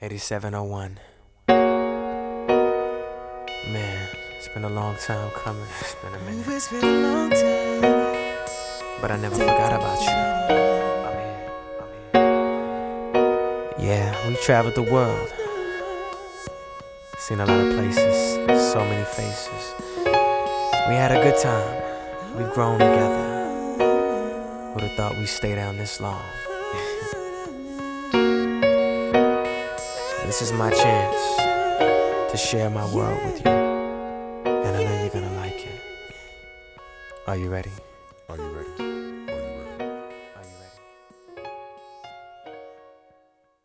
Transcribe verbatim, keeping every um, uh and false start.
eighty-seven oh one. Man, it's been a long time coming. It's been a minute. It's been a long time. But I never forgot about you. I'm here. I'm here. Yeah, we traveled the world. Seen a lot of places, so many faces. We had a good time. We've grown together. Would've thought we'd stay down this long. This is my chance to share my world with you, and I know you're gonna like it. Are you ready? Are you ready?